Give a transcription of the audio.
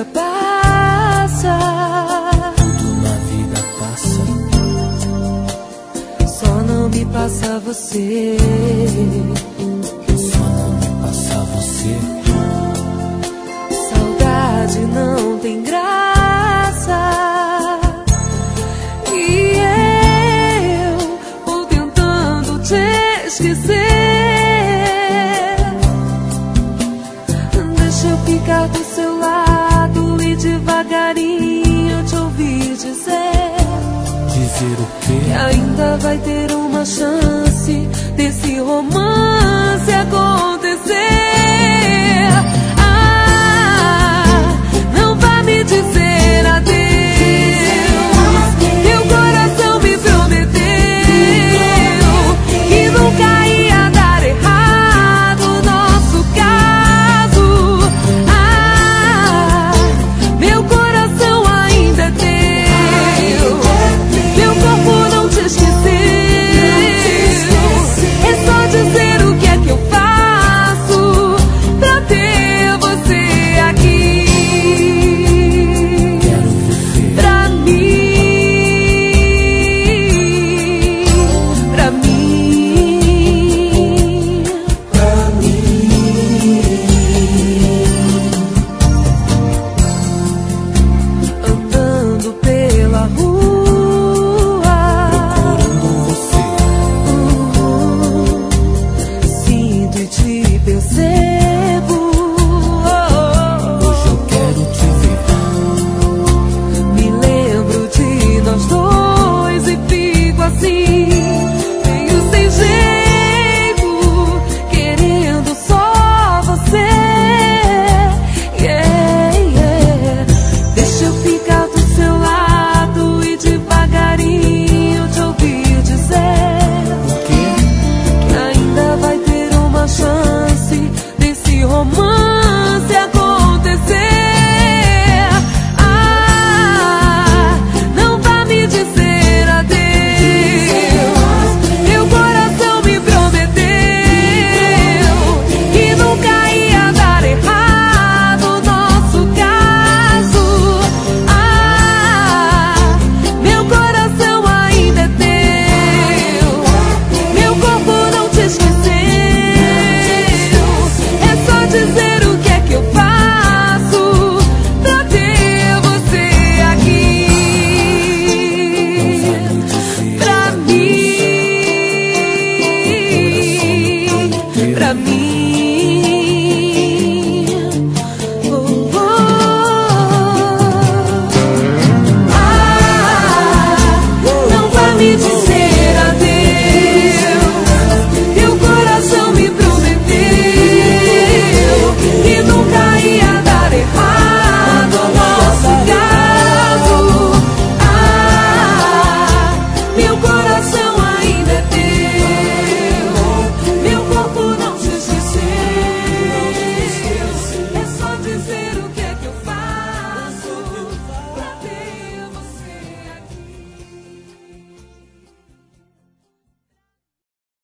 vida passa, tudo na vida passa, só não me passa você. só não me passa você. Saudade não tem graça, e eu vou tentando te esquecer. Deixa eu ficar do seu lado e devagarinho te ouvir dizer Dizer o quê? que ainda vai ter uma chance desse romance acontecer. Não vá me dizer adeus. Meu coração me prometeu que nunca ia dar errado o nosso caso. Meu coração ainda é teu, meu corpo não te esqueceu. É só dizer o que é que eu faço pra ter você aqui. Quero viver Pra mim, pra mim. andando pela rua, Procurando você, sinto e te percebo.